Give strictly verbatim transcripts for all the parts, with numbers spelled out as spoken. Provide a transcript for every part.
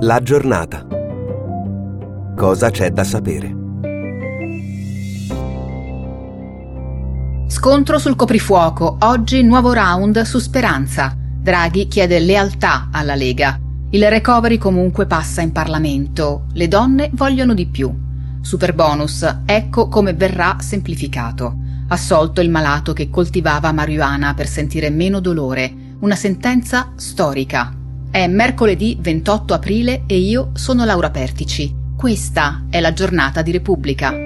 La giornata. Cosa c'è da sapere? Scontro sul coprifuoco. Oggi nuovo round su Speranza. Draghi chiede lealtà alla Lega. Il recovery comunque passa in Parlamento. Le donne vogliono di più. Superbonus. Ecco come verrà semplificato. Assolto il malato che coltivava marijuana per sentire meno dolore. Una sentenza storica. È mercoledì ventotto aprile e io sono Laura Pertici. Questa è la giornata di Repubblica.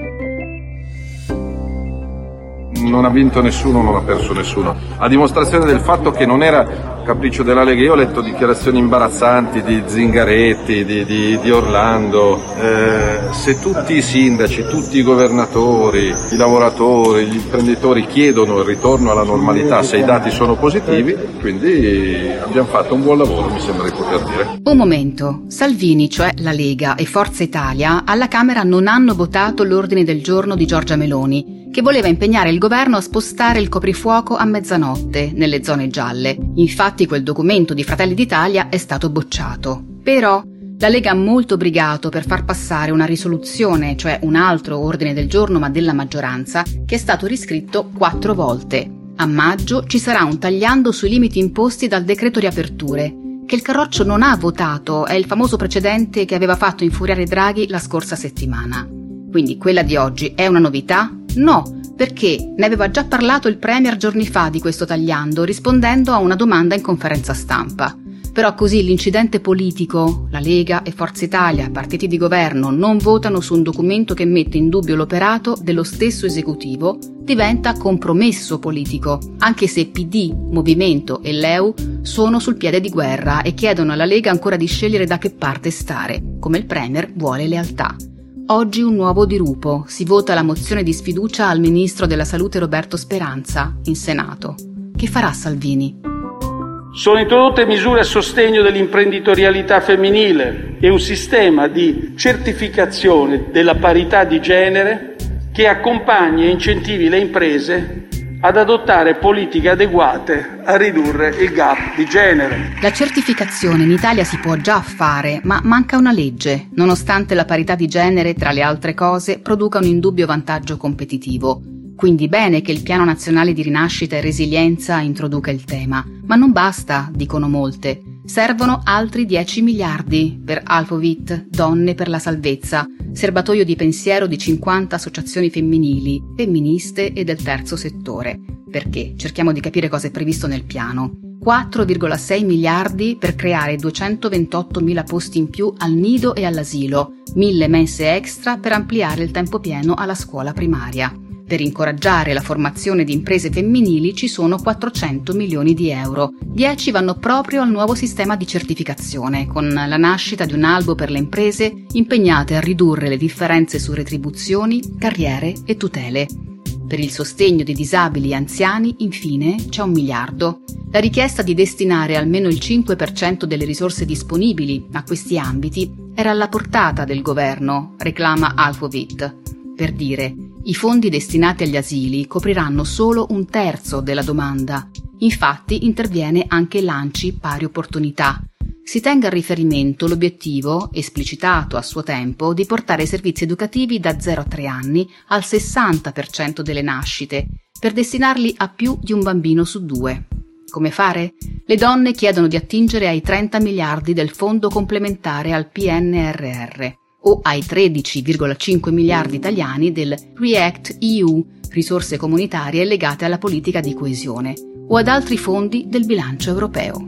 Non ha vinto nessuno, non ha perso nessuno. A dimostrazione del fatto che non era capriccio della Lega. Io ho letto dichiarazioni imbarazzanti di Zingaretti, di, di, di Orlando. Eh, se tutti i sindaci, tutti i governatori, i lavoratori, gli imprenditori chiedono il ritorno alla normalità, se i dati sono positivi, quindi abbiamo fatto un buon lavoro, mi sembra di poter dire. Un momento. Salvini, cioè la Lega e Forza Italia, alla Camera non hanno votato l'ordine del giorno di Giorgia Meloni, che voleva impegnare il governo a spostare il coprifuoco a mezzanotte nelle zone gialle. Infatti quel documento di Fratelli d'Italia è stato bocciato. Però la Lega ha molto brigato per far passare una risoluzione, cioè un altro ordine del giorno ma della maggioranza, che è stato riscritto quattro volte. A maggio ci sarà un tagliando sui limiti imposti dal decreto riaperture, che il Carroccio non ha votato, è il famoso precedente che aveva fatto infuriare Draghi la scorsa settimana. Quindi quella di oggi è una novità? No, perché ne aveva già parlato il Premier giorni fa di questo tagliando, rispondendo a una domanda in conferenza stampa. Però così l'incidente politico, la Lega e Forza Italia, partiti di governo, non votano su un documento che mette in dubbio l'operato dello stesso esecutivo, diventa compromesso politico, anche se P D, Movimento e L E U sono sul piede di guerra e chiedono alla Lega ancora di scegliere da che parte stare, come il Premier vuole lealtà. Oggi un nuovo dirupo, si vota la mozione di sfiducia al ministro della Salute Roberto Speranza in Senato. Che farà Salvini? Sono introdotte misure a sostegno dell'imprenditorialità femminile e un sistema di certificazione della parità di genere che accompagni e incentivi le imprese ad adottare politiche adeguate a ridurre il gap di genere. La certificazione in Italia si può già fare, ma manca una legge, nonostante la parità di genere, tra le altre cose, produca un indubbio vantaggio competitivo. Quindi bene che il Piano Nazionale di Rinascita e Resilienza introduca il tema, ma non basta, dicono molte. Servono altri dieci miliardi per Alphavit, Donne per la Salvezza, serbatoio di pensiero di cinquanta associazioni femminili, femministe e del terzo settore. Perché? Cerchiamo di capire cosa è previsto nel piano. quattro virgola sei miliardi per creare duecentoventottomila posti in più al nido e all'asilo, mille mense extra per ampliare il tempo pieno alla scuola primaria. Per incoraggiare la formazione di imprese femminili ci sono quattrocento milioni di euro. dieci vanno proprio al nuovo sistema di certificazione, con la nascita di un albo per le imprese impegnate a ridurre le differenze su retribuzioni, carriere e tutele. Per il sostegno di disabili e anziani, infine, c'è un miliardo. La richiesta di destinare almeno il cinque per cento delle risorse disponibili a questi ambiti era alla portata del governo, reclama Alphavit. Per dire, i fondi destinati agli asili copriranno solo un terzo della domanda. Infatti interviene anche l'ANCI Pari Opportunità. Si tenga a riferimento l'obiettivo, esplicitato a suo tempo, di portare i servizi educativi da zero a tre anni al sessanta per cento delle nascite, per destinarli a più di un bambino su due. Come fare? Le donne chiedono di attingere ai trenta miliardi del fondo complementare al P N R R. O ai tredici virgola cinque miliardi italiani del REACT E U, risorse comunitarie legate alla politica di coesione, o ad altri fondi del bilancio europeo.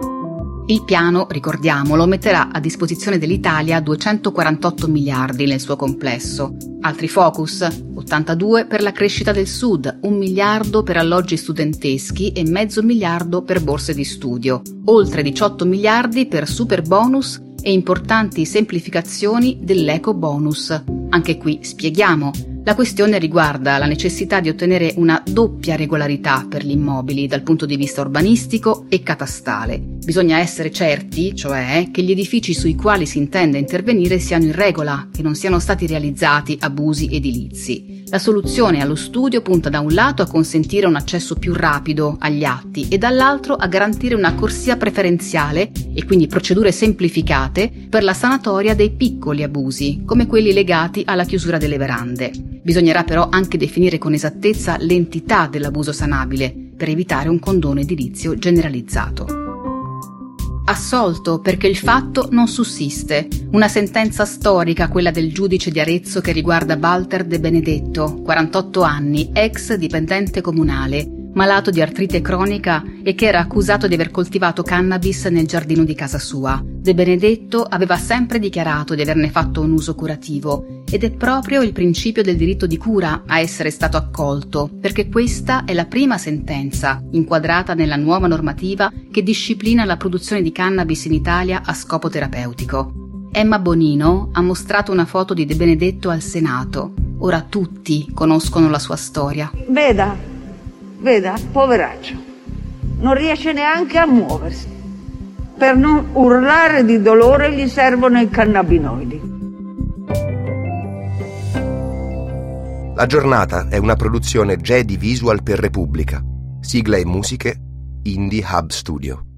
Il piano, ricordiamolo, metterà a disposizione dell'Italia duecentoquarantotto miliardi nel suo complesso. Altri focus? ottantadue per la crescita del Sud, un miliardo per alloggi studenteschi e mezzo miliardo per borse di studio, oltre diciotto miliardi per superbonus e importanti semplificazioni dell'eco bonus. Anche qui spieghiamo. La questione riguarda la necessità di ottenere una doppia regolarità per gli immobili dal punto di vista urbanistico e catastale. Bisogna essere certi, cioè, che gli edifici sui quali si intende intervenire siano in regola, che non siano stati realizzati abusi edilizi. La soluzione allo studio punta da un lato a consentire un accesso più rapido agli atti e dall'altro a garantire una corsia preferenziale e quindi procedure semplificate per la sanatoria dei piccoli abusi, come quelli legati alla chiusura delle verande. Bisognerà però anche definire con esattezza l'entità dell'abuso sanabile per evitare un condono edilizio generalizzato. Assolto perché il fatto non sussiste. Una sentenza storica, quella del giudice di Arezzo che riguarda Walter De Benedetto, quarantotto anni, ex dipendente comunale, malato di artrite cronica e che era accusato di aver coltivato cannabis nel giardino di casa sua. De Benedetto aveva sempre dichiarato di averne fatto un uso curativo ed è proprio il principio del diritto di cura a essere stato accolto, perché questa è la prima sentenza inquadrata nella nuova normativa che disciplina la produzione di cannabis in Italia a scopo terapeutico. Emma Bonino ha mostrato una foto di De Benedetto al Senato. Ora tutti conoscono la sua storia. Veda, veda, poveraccio, non riesce neanche a muoversi. Per non urlare di dolore gli servono i cannabinoidi. La giornata è una produzione Jedi Visual per Repubblica. Sigla e musiche Indie Hub Studio.